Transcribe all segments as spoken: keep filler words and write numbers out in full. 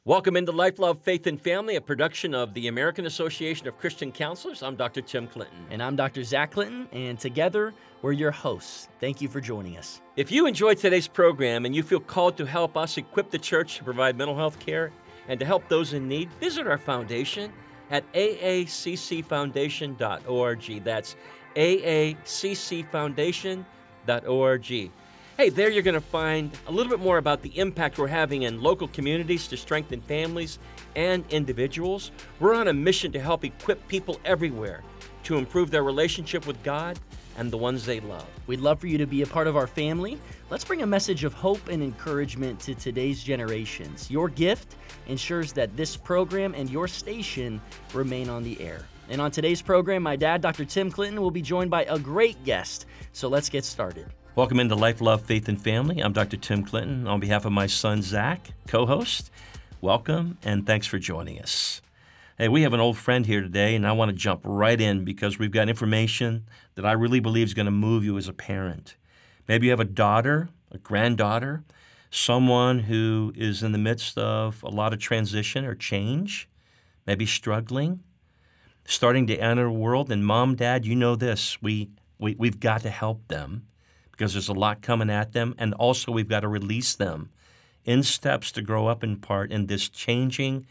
Welcome into Life, Love, Faith, and Family, a production of the American Association of Christian Counselors. I'm Doctor Tim Clinton. And I'm Doctor Zach Clinton, and together we're your hosts. Thank you for joining us. If you enjoyed today's program and you feel called to help us equip the church to provide mental health care and to help those in need, visit our foundation at a a c c foundation dot org. That's a a c c foundation dot org. Hey, there you're going to find a little bit more about the impact we're having in local communities to strengthen families and individuals. We're on a mission to help equip people everywhere to improve their relationship with God and the ones they love. We'd love for you to be a part of our family. Let's bring a message of hope and encouragement to today's generations. Your gift ensures that this program and your station remain on the air. And on today's program, my dad, Doctor Tim Clinton, will be joined by a great guest. So let's get started. Welcome into Life, Love, Faith, and Family. I'm Doctor Tim Clinton. On behalf of my son, Zach, co-host, welcome and thanks for joining us. Hey, we have an old friend here today, and I want to jump right in because we've got information that I really believe is going to move you as a parent. Maybe you have a daughter, a granddaughter, someone who is in the midst of a lot of transition or change, maybe struggling, starting to enter a world. And mom, dad, you know this. We, we, we've got to help them, because there's a lot coming at them, and also we've got to release them in steps to grow up in part in this changing,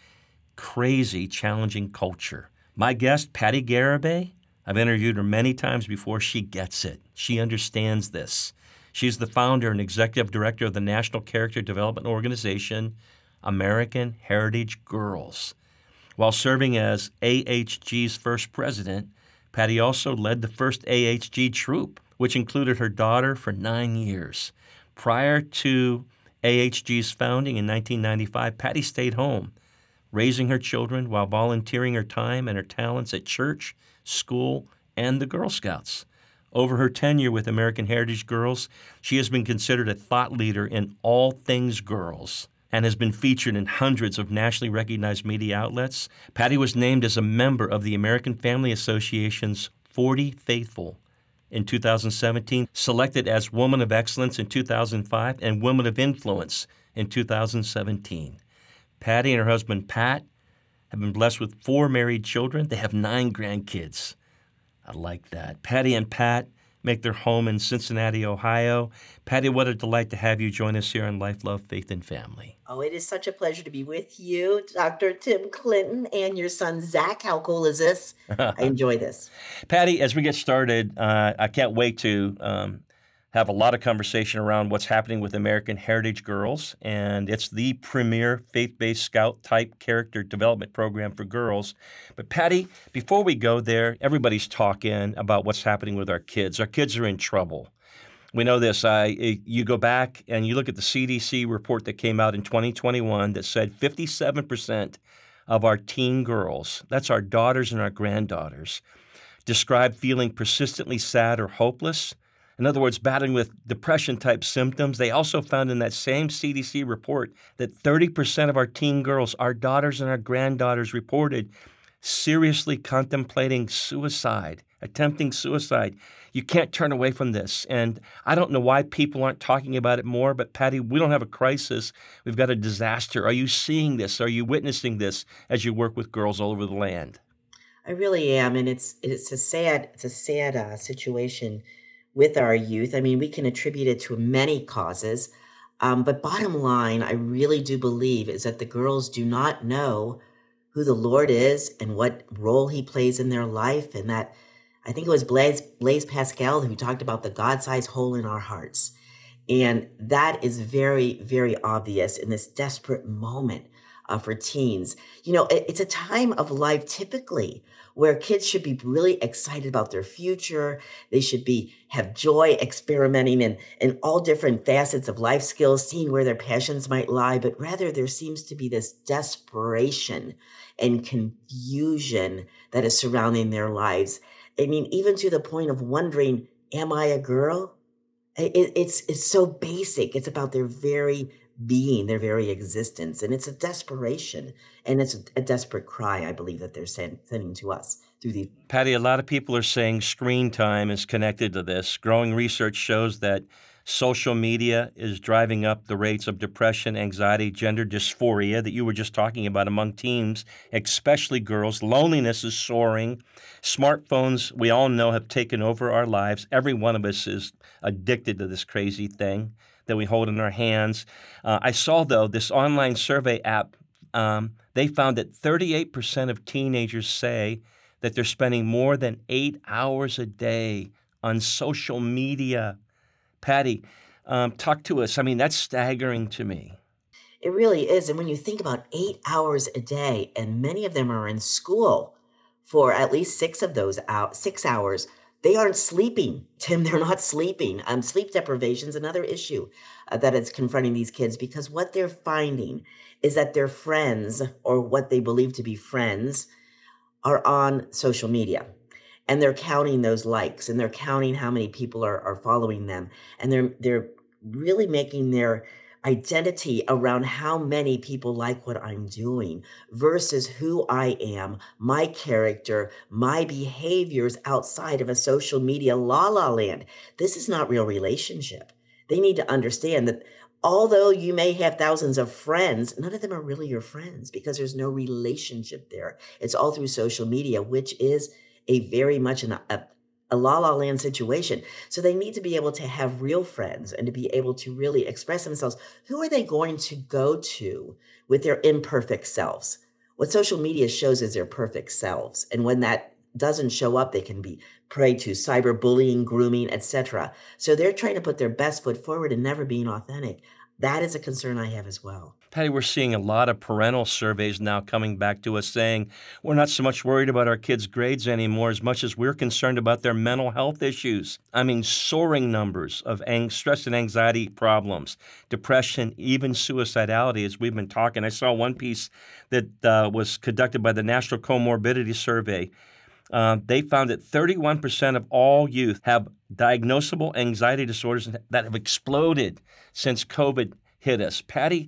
crazy, challenging culture. My guest, Patty Garibay, I've interviewed her many times before. She gets it. She understands this. She's the founder and executive director of the National Character Development Organization, American Heritage Girls. While serving as A H G's first president, Patty also led the first A H G troop, which included her daughter for nine years. Prior to A H G's founding in nineteen ninety-five, Patty stayed home, raising her children while volunteering her time and her talents at church, school, and the Girl Scouts. Over her tenure with American Heritage Girls, she has been considered a thought leader in all things girls and has been featured in hundreds of nationally recognized media outlets. Patty was named as a member of the American Family Association's forty Faithful in two thousand seventeen, selected as Woman of Excellence in two thousand five, and Woman of Influence in two thousand seventeen. Patty and her husband, Pat, have been blessed with four married children. They have nine grandkids. I like that. Patty and Pat make their home in Cincinnati, Ohio. Patty, what a delight to have you join us here on Life, Love, Faith, and Family. Oh, it is such a pleasure to be with you, Doctor Tim Clinton, and your son, Zach. How cool is this? I enjoy this. Patty, as we get started, uh, I can't wait to um, have a lot of conversation around what's happening with American Heritage Girls, and it's the premier faith-based scout-type character development program for girls. But Patty, before we go there, everybody's talking about what's happening with our kids. Our kids are in trouble. We know this. I, you go back and you look at the C D C report that came out in twenty twenty-one that said fifty-seven percent of our teen girls, that's our daughters and our granddaughters, describe feeling persistently sad or hopeless. In other words, battling with depression-type symptoms. They also found in that same C D C report that thirty percent of our teen girls, our daughters and our granddaughters, reported seriously contemplating suicide, attempting suicide. You can't turn away from this. And I don't know why people aren't talking about it more, but Patty, we don't have a crisis. We've got a disaster. Are you seeing this? Are you witnessing this as you work with girls all over the land? I really am, and it's it's a sad it's a sad uh, situation with our youth. I mean, we can attribute it to many causes, um, but bottom line, I really do believe is that the girls do not know who the Lord is and what role He plays in their life, and that I think it was Blaise, Blaise Pascal who talked about the God-sized hole in our hearts. And that is very, very obvious in this desperate moment uh, for teens. You know, it, it's a time of life typically where kids should be really excited about their future. They should be have joy experimenting in, in all different facets of life skills, seeing where their passions might lie. But rather, there seems to be this desperation and confusion that is surrounding their lives. I mean, even to the point of wondering, am I a girl? It, it's it's so basic. It's about their very being, their very existence. And it's a desperation. And it's a, a desperate cry, I believe, that they're send, sending to us through the... Patty, a lot of people are saying screen time is connected to this. Growing research shows that Social media is driving up the rates of depression, anxiety, gender dysphoria that you were just talking about among teens, especially girls. Loneliness is soaring. Smartphones, we all know, have taken over our lives. Every one of us is addicted to this crazy thing that we hold in our hands. Uh, I saw, though, this online survey app, um, they found that thirty-eight percent of teenagers say that they're spending more than eight hours a day on social media. Patty, um, talk to us. I mean, that's staggering to me. It really is. And when you think about eight hours a day, and many of them are in school for at least six of those out six hours, they aren't sleeping. Tim, they're not sleeping. Um, sleep deprivation is another issue uh, that is confronting these kids because what they're finding is that their friends, or what they believe to be friends, are on social media. And they're counting those likes, and they're counting how many people are, are following them. And they're they're really making their identity around how many people like what I'm doing versus who I am, my character, my behaviors outside of a social media la la land. This is not real relationship. They need to understand that although you may have thousands of friends, none of them are really your friends because there's no relationship there. It's all through social media, which is a very much an, a, a la la land situation. So they need to be able to have real friends and to be able to really express themselves. Who are they going to go to with their imperfect selves? What social media shows is their perfect selves. And when that doesn't show up, they can be prey to cyberbullying, grooming, et cetera. So they're trying to put their best foot forward and never being authentic. That is a concern I have as well. Patty, we're seeing a lot of parental surveys now coming back to us saying we're not so much worried about our kids' grades anymore as much as we're concerned about their mental health issues. I mean, soaring numbers of ang- stress and anxiety problems, depression, even suicidality, as we've been talking. I saw one piece that uh, was conducted by the National Comorbidity Survey. Uh, they found that thirty-one percent of all youth have diagnosable anxiety disorders that have exploded since COVID hit us. Patty,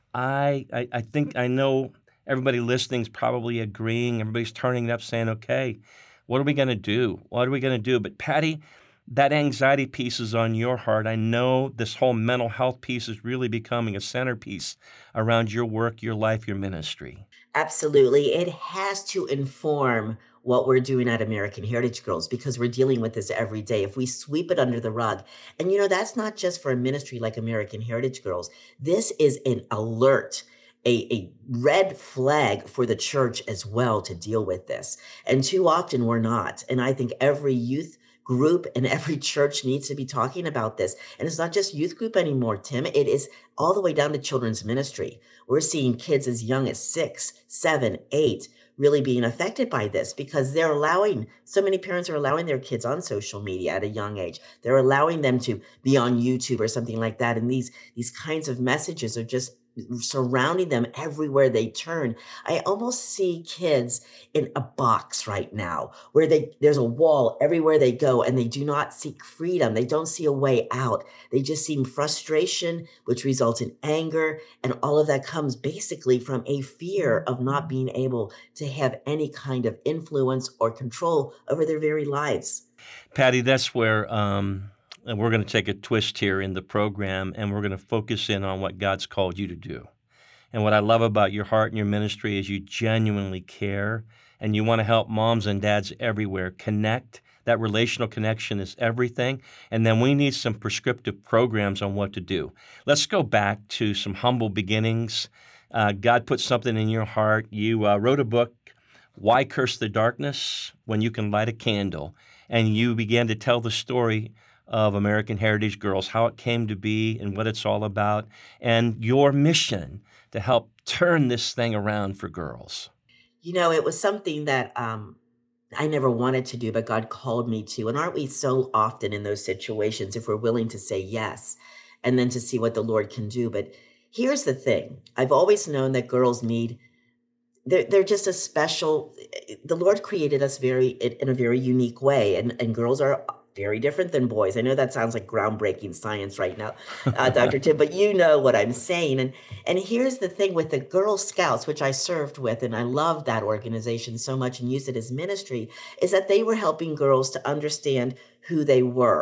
I, I, I think I know everybody listening is probably agreeing. Everybody's turning it up saying, okay, what are we going to do? What are we going to do? But Patty, that anxiety piece is on your heart. I know this whole mental health piece is really becoming a centerpiece around your work, your life, your ministry. Absolutely. It has to inform what we're doing at American Heritage Girls because we're dealing with this every day. If we sweep it under the rug, and you know, that's not just for a ministry like American Heritage Girls. This is an alert, a, a red flag for the church as well to deal with this. And too often we're not. And I think every youth group and every church needs to be talking about this. And it's not just youth group anymore, Tim. It is all the way down to children's ministry. We're seeing kids as young as six, seven, eight really being affected by this because they're allowing, so many parents are allowing their kids on social media at a young age. They're allowing them to be on YouTube or something like that. And these, these kinds of messages are just surrounding them everywhere they turn. I almost see kids in a box right now where they there's a wall everywhere they go and they do not seek freedom. They don't see a way out. They just see frustration, which results in anger. And all of that comes basically from a fear of not being able to have any kind of influence or control over their very lives. Patty, that's where um and we're going to take a twist here in the program, and we're going to focus in on what God's called you to do. And what I love about your heart and your ministry is you genuinely care, and you want to help moms and dads everywhere connect. That relational connection is everything. And then we need some prescriptive programs on what to do. Let's go back to some humble beginnings. Uh, God put something in your heart. You uh, wrote a book, Why Curse the Darkness When You Can Light a Candle? And you began to tell the story of American Heritage Girls, how it came to be and what it's all about, and your mission to help turn this thing around for girls. You know, it was something that um, I never wanted to do, but God called me to. And aren't we so often in those situations if we're willing to say yes and then to see what the Lord can do? But here's the thing. I've always known that girls need, they're, they're just a special, the Lord created us very in a very unique way. And, and girls are very different than boys. I know that sounds like groundbreaking science right now, uh, Doctor Tim, but you know what I'm saying. And and here's the thing with the Girl Scouts, which I served with, and I loved that organization so much and used it as ministry, is that they were helping girls to understand who they were.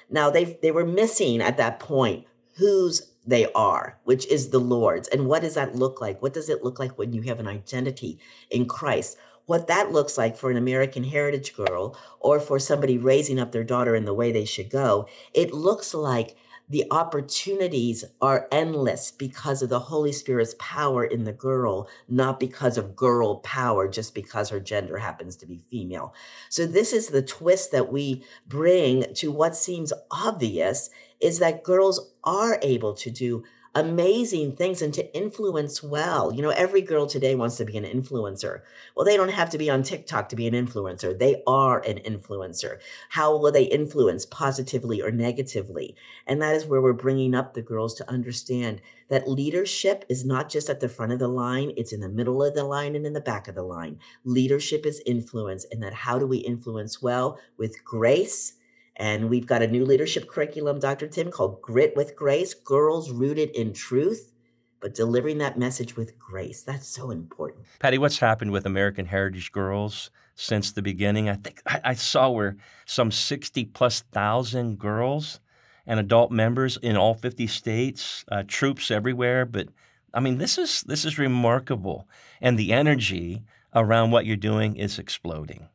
Now they they were missing at that point whose they are, which is the Lord's. And what does that look like? What does it look like when you have an identity in Christ? What that looks like for an American heritage girl or for somebody raising up their daughter in the way they should go, it looks like the opportunities are endless because of the Holy Spirit's power in the girl, not because of girl power, just because her gender happens to be female. So this is the twist that we bring to what seems obvious, is that girls are able to do amazing things and to influence well. You know, every girl today wants to be an influencer. Well, they don't have to be on TikTok to be an influencer. They are an influencer. How will they influence, positively or negatively? And that is where we're bringing up the girls to understand that leadership is not just at the front of the line, it's in the middle of the line and in the back of the line. Leadership is influence, and that how do we influence well? With grace. And we've got a new leadership curriculum, Doctor Tim, called Grit with Grace, Girls Rooted in Truth, but delivering that message with grace. That's so important. Patty, what's happened with American Heritage Girls since the beginning? I think I, I saw where some sixty plus thousand girls and adult members in all fifty states, uh, troops everywhere. But I mean, this is this is remarkable. And the energy around what you're doing is exploding.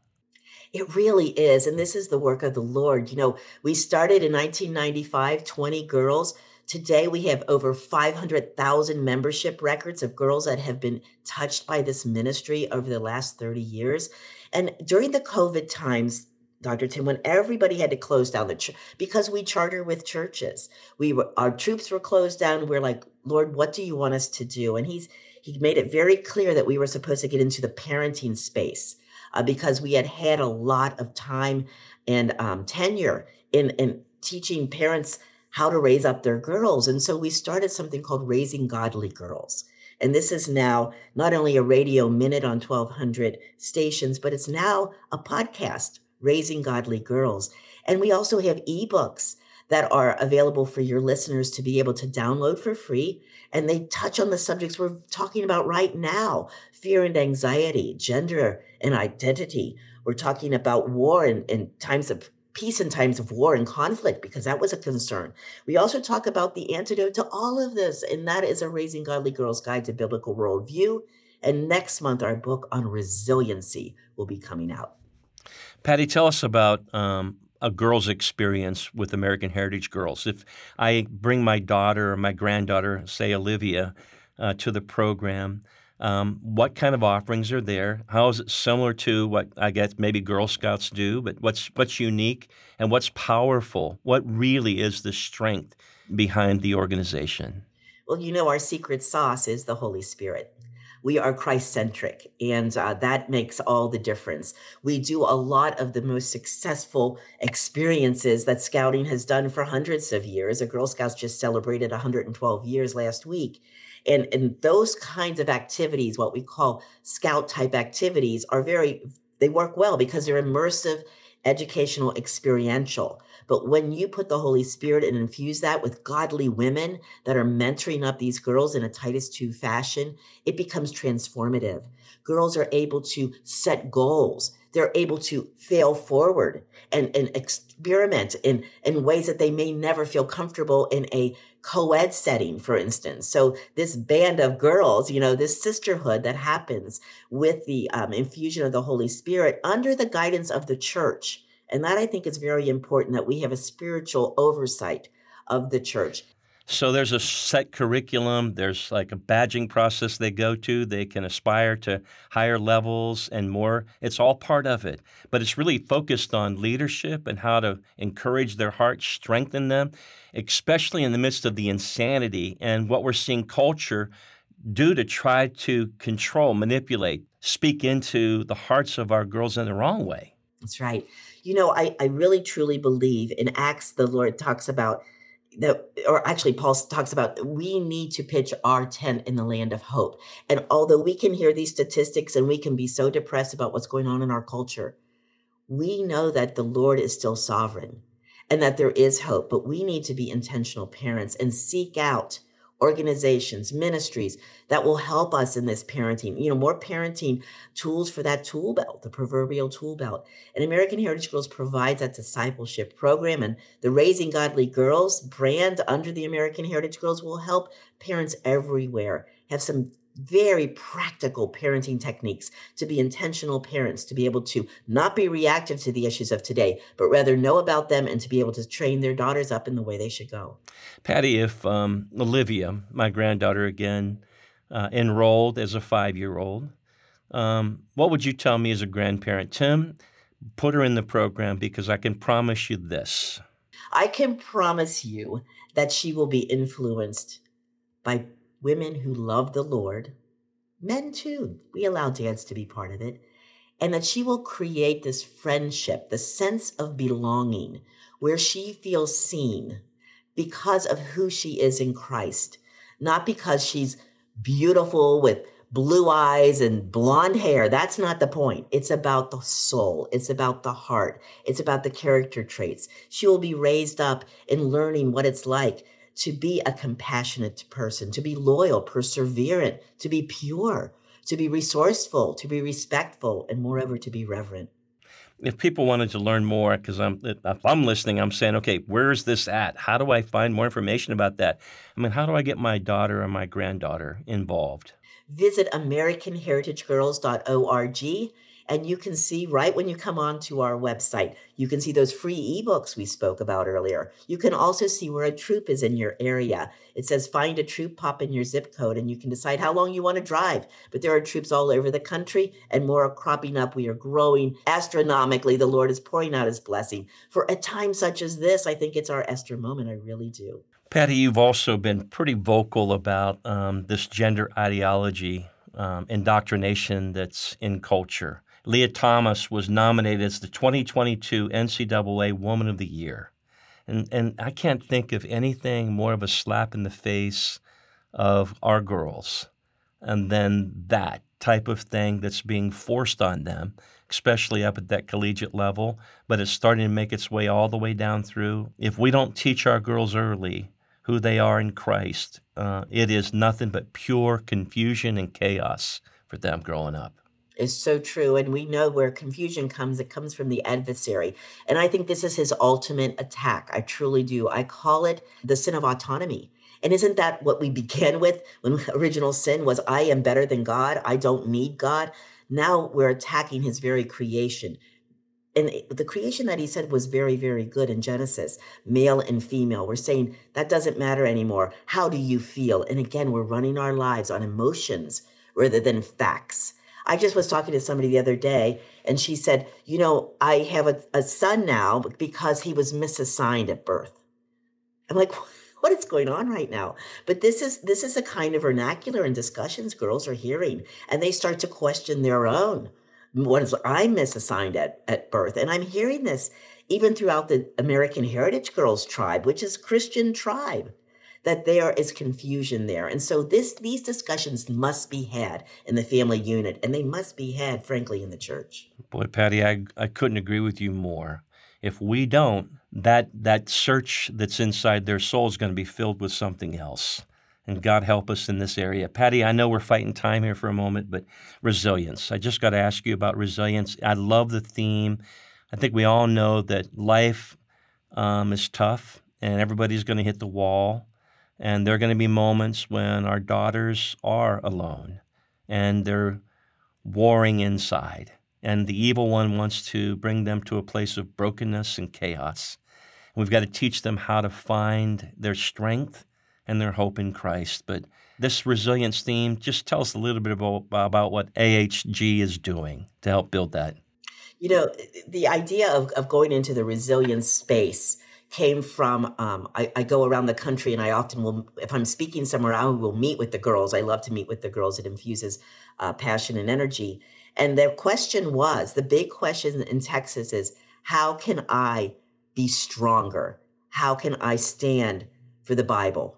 It really is. And this is the work of the Lord. You know, we started in nineteen ninety-five, twenty girls. Today, we have over five hundred thousand membership records of girls that have been touched by this ministry over the last thirty years. And during the COVID times, Doctor Tim, when everybody had to close down the church, because we charter with churches, we were, our troops were closed down. We're like, Lord, what do you want us to do? And he's he made it very clear that we were supposed to get into the parenting space. Uh, because we had had a lot of time and um, tenure in, in teaching parents how to raise up their girls. And so we started something called Raising Godly Girls. And this is now not only a radio minute on twelve hundred stations, but it's now a podcast, Raising Godly Girls. And we also have ebooks that are available for your listeners to be able to download for free. And they touch on the subjects we're talking about right now: fear and anxiety, gender and identity. We're talking about war and, and times of peace and times of war and conflict, because that was a concern. We also talk about the antidote to all of this, and that is a Raising Godly Girls Guide to Biblical Worldview. And next month, our book on resiliency will be coming out. Patty, tell us about um, a girl's experience with American Heritage Girls. If I bring my daughter or my granddaughter, say Olivia, uh, to the program, um, what kind of offerings are there? How is it similar to what I guess maybe Girl Scouts do? But what's what's unique and what's powerful? What really is the strength behind the organization? Well, you know, our secret sauce is the Holy Spirit. We are Christ-centric, and uh, that makes all the difference. We do a lot of the most successful experiences that Scouting has done for hundreds of years. The Girl Scouts just celebrated one hundred twelve years last week. And, and those kinds of activities, what we call Scout-type activities, are very, they work well because they're immersive, educational, experiential. But when you put the Holy Spirit and infuse that with godly women that are mentoring up these girls in a Titus two fashion, it becomes transformative. Girls are able to set goals. They're able to fail forward and, and experiment in, in ways that they may never feel comfortable in a co-ed setting, for instance. So this band of girls, you know, this sisterhood that happens with the um, infusion of the Holy Spirit under the guidance of the church. And that, I think, is very important, that we have a spiritual oversight of the church. So there's a set curriculum. There's like a badging process they go to. They can aspire to higher levels and more. It's all part of it. But it's really focused on leadership and how to encourage their hearts, strengthen them, especially in the midst of the insanity and what we're seeing culture do to try to control, manipulate, speak into the hearts of our girls in the wrong way. That's right. You know, I, I really truly believe in Acts, the Lord talks about that, or actually Paul talks about, we need to pitch our tent in the land of hope. And although we can hear these statistics and we can be so depressed about what's going on in our culture, we know that the Lord is still sovereign and that there is hope, but we need to be intentional parents and seek out organizations, ministries that will help us in this parenting. You know, more parenting tools for that tool belt, the proverbial tool belt. And American Heritage Girls provides that discipleship program, and the Raising Godly Girls brand under the American Heritage Girls will help parents everywhere have some very practical parenting techniques to be intentional parents, to be able to not be reactive to the issues of today, but rather know about them and to be able to train their daughters up in the way they should go. Patty, if um, Olivia, my granddaughter again, uh, enrolled as a five-year-old, um, what would you tell me as a grandparent? Tim, put her in the program because I can promise you this. I can promise you that she will be influenced by women who love the Lord, men too. We allow dads to be part of it. And that she will create this friendship, the sense of belonging, where she feels seen because of who she is in Christ, not because she's beautiful with blue eyes and blonde hair. That's not the point. It's about the soul. It's about the heart. It's about the character traits. She will be raised up in learning what it's like to be a compassionate person, to be loyal, perseverant, to be pure, to be resourceful, to be respectful, and moreover, to be reverent. If people wanted to learn more, because I'm, if I'm listening, I'm saying, okay, where is this at? How do I find more information about that? I mean, how do I get my daughter or my granddaughter involved? Visit American Heritage Girls dot org, and you can see right when you come on to our website, you can see those free ebooks we spoke about earlier. You can also see where a troop is in your area. It says find a troop, pop in your zip code, and you can decide how long you want to drive. But there are troops all over the country, and more are cropping up. We are growing astronomically. The Lord is pouring out his blessing. For a time such as this, I think it's our Esther moment. I really do. Patty, you've also been pretty vocal about um, this gender ideology, um, indoctrination that's in culture. Leah Thomas was nominated as the twenty twenty-two N C double A Woman of the Year. And, and I can't think of anything more of a slap in the face of our girls and then that type of thing that's being forced on them, especially up at that collegiate level, but it's starting to make its way all the way down through. If we don't teach our girls early who they are in Christ, uh, it is nothing but pure confusion and chaos for them growing up. Is so true. And we know where confusion comes, it comes from the adversary. And I think this is his ultimate attack. I truly do. I call it the sin of autonomy. And isn't that what we began with when original sin was, I am better than God, I don't need God? Now we're attacking his very creation. And the creation that he said was very, very good in Genesis, male and female. We're saying that doesn't matter anymore. How do you feel? And again, we're running our lives on emotions rather than facts. I just was talking to somebody the other day, and she said, you know, I have a, a son now because he was misassigned at birth. I'm like, what is going on right now? But this is this is a kind of vernacular and discussions girls are hearing, and they start to question their own. What is I'm misassigned at, at birth? And I'm hearing this even throughout the American Heritage Girls tribe, which is Christian tribe, that there is confusion there. And so this these discussions must be had in the family unit, and they must be had, frankly, in the church. Boy, Patty, I, I couldn't agree with you more. If we don't, that that search that's inside their soul is going to be filled with something else. And God help us in this area. Patty, I know we're fighting time here for a moment, but resilience. I just got to ask you about resilience. I love the theme. I think we all know that life um, is tough, and everybody's going to hit the wall. And there are going to be moments when our daughters are alone and they're warring inside. And the evil one wants to bring them to a place of brokenness and chaos. We've got to teach them how to find their strength and their hope in Christ. But this resilience theme, just tell us a little bit about, about what A H G is doing to help build that. You know, the idea of, of going into the resilience space came from, um, I, I go around the country and I often will, if I'm speaking somewhere, I will meet with the girls. I love to meet with the girls. It infuses uh, passion and energy. And their question was, the big question in Texas is, how can I be stronger? How can I stand for the Bible?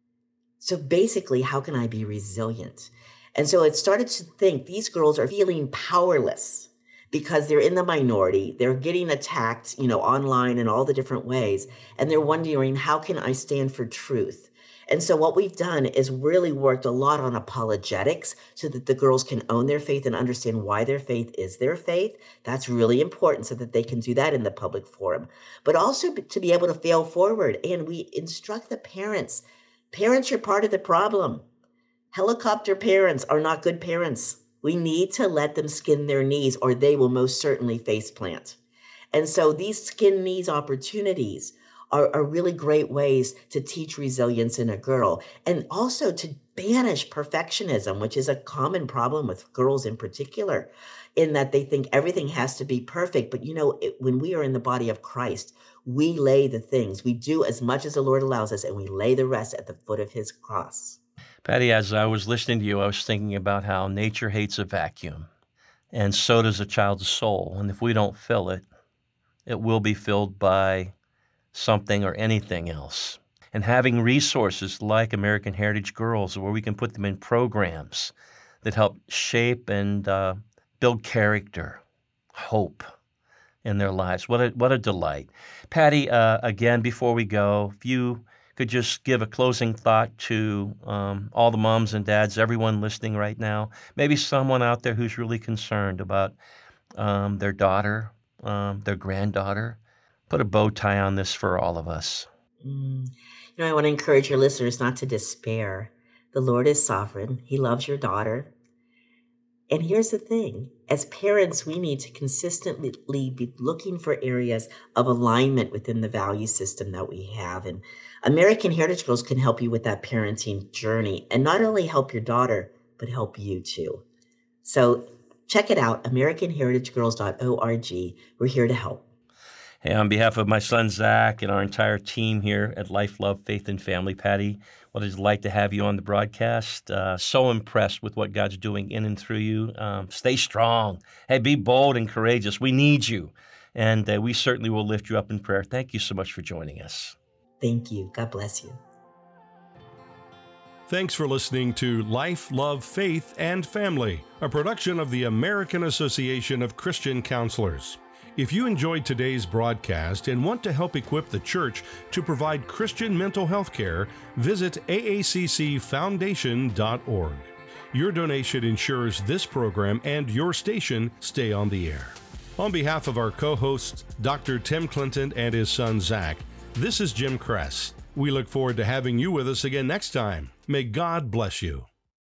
So basically, how can I be resilient? And so it started to think these girls are feeling powerless because they're in the minority, they're getting attacked, you know, online in all the different ways, and they're wondering, how can I stand for truth? And so what we've done is really worked a lot on apologetics so that the girls can own their faith and understand why their faith is their faith. That's really important so that they can do that in the public forum, but also b- to be able to fail forward. And we instruct the parents. Parents are part of the problem. Helicopter parents are not good parents. We need to let them skin their knees or they will most certainly face plant. And so these skin knees opportunities are, are really great ways to teach resilience in a girl and also to banish perfectionism, which is a common problem with girls in particular, in that they think everything has to be perfect. But you know, it, when we are in the body of Christ, we lay the things, we do as much as the Lord allows us, and we lay the rest at the foot of his cross. Patty, as I was listening to you, I was thinking about how nature hates a vacuum, and so does a child's soul. And if we don't fill it, it will be filled by something or anything else. And having resources like American Heritage Girls, where we can put them in programs that help shape and uh, build character, hope in their lives. What a, what a delight. Patty, uh, again, before we go, if you could just give a closing thought to um, all the moms and dads, everyone listening right now, maybe someone out there who's really concerned about um, their daughter, um, their granddaughter. Put a bow tie on this for all of us. Mm. You know, I want to encourage your listeners not to despair. The Lord is sovereign. He loves your daughter. And here's the thing. As parents, we need to consistently be looking for areas of alignment within the value system that we have. And American Heritage Girls can help you with that parenting journey and not only help your daughter, but help you too. So check it out, american heritage girls dot org. We're here to help. Hey, on behalf of my son, Zach, and our entire team here at Life, Love, Faith, and Family, Patty, what a delight to have you on the broadcast. Uh, so impressed with what God's doing in and through you. Um, stay strong. Hey, be bold and courageous. We need you. And uh, we certainly will lift you up in prayer. Thank you so much for joining us. Thank you. God bless you. Thanks for listening to Life, Love, Faith, and Family, a production of the American Association of Christian Counselors. If you enjoyed today's broadcast and want to help equip the church to provide Christian mental health care, visit A A C C foundation dot org. Your donation ensures this program and your station stay on the air. On behalf of our co-hosts, Doctor Tim Clinton and his son Zach, this is Jim Kress. We look forward to having you with us again next time. May God bless you.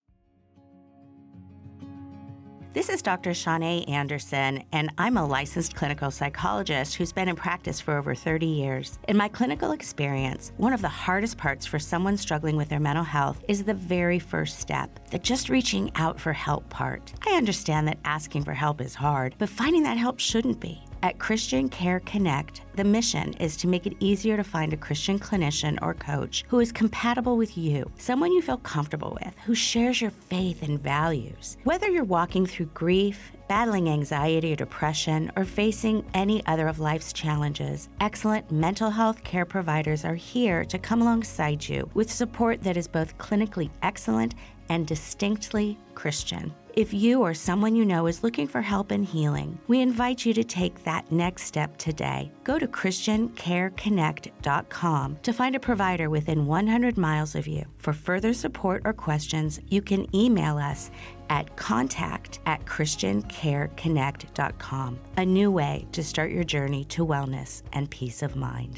This is Doctor Shanae Anderson, and I'm a licensed clinical psychologist who's been in practice for over thirty years. In my clinical experience, one of the hardest parts for someone struggling with their mental health is the very first step, the just reaching out for help part. I understand that asking for help is hard, but finding that help shouldn't be. At Christian Care Connect, the mission is to make it easier to find a Christian clinician or coach who is compatible with you, someone you feel comfortable with, who shares your faith and values. Whether you're walking through grief, battling anxiety or depression, or facing any other of life's challenges, excellent mental health care providers are here to come alongside you with support that is both clinically excellent and distinctly Christian. If you or someone you know is looking for help and healing, we invite you to take that next step today. Go to christian care connect dot com to find a provider within one hundred miles of you. For further support or questions, you can email us at contact at christian care connect dot com. A new way to start your journey to wellness and peace of mind.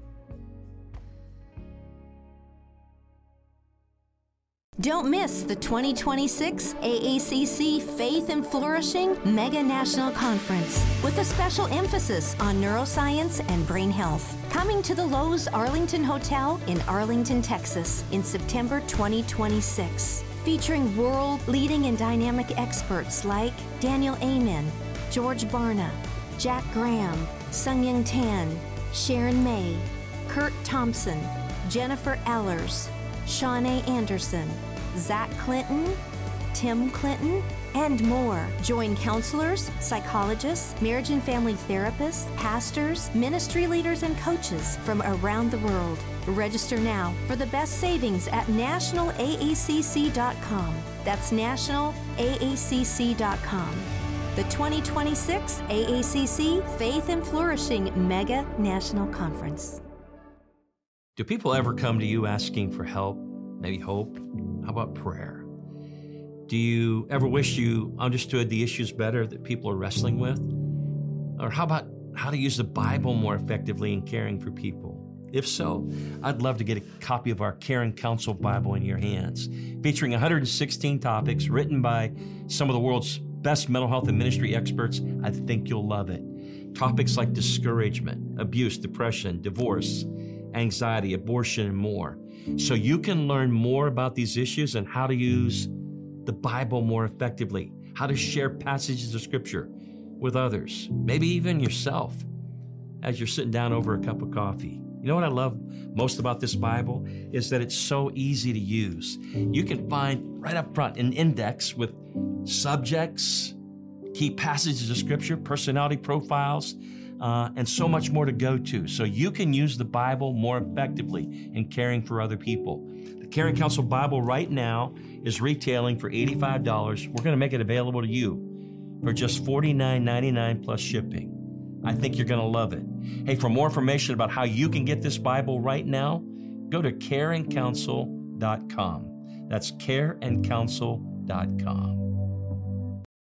Don't miss the twenty twenty-six A A C C Faith and Flourishing Mega National Conference with a special emphasis on neuroscience and brain health. Coming to the Lowe's Arlington Hotel in Arlington, Texas in September twenty twenty-six. Featuring world-leading and dynamic experts like Daniel Amen, George Barna, Jack Graham, Sung-Young Tan, Sharon May, Kurt Thompson, Jennifer Ellers, Shanae Anderson, Zach Clinton, Tim Clinton, and more. Join counselors, psychologists, marriage and family therapists, pastors, ministry leaders, and coaches from around the world. Register now for the best savings at national A A C C dot com. That's national A A C C dot com. The twenty twenty-six A A C C Faith and Flourishing Mega National Conference. Do people ever come to you asking for help? Maybe hope? How about prayer? Do you ever wish you understood the issues better that people are wrestling with? Or how about how to use the Bible more effectively in caring for people? If so, I'd love to get a copy of our Caring Counsel Bible in your hands, featuring one hundred sixteen topics written by some of the world's best mental health and ministry experts. I think you'll love it. Topics like discouragement, abuse, depression, divorce, anxiety, abortion, and more. So you can learn more about these issues and how to use the Bible more effectively, how to share passages of Scripture with others, maybe even yourself, as you're sitting down over a cup of coffee. You know what I love most about this Bible is that it's so easy to use. You can find right up front an index with subjects, key passages of Scripture, personality profiles, uh, and so much more to go to. So you can use the Bible more effectively in caring for other people. The Caring Counsel Bible right now is retailing for eighty-five dollars. We're going to make it available to you for just forty-nine ninety-nine plus shipping. I think you're going to love it. Hey, for more information about how you can get this Bible right now, go to care and counsel dot com. That's care and counsel dot com.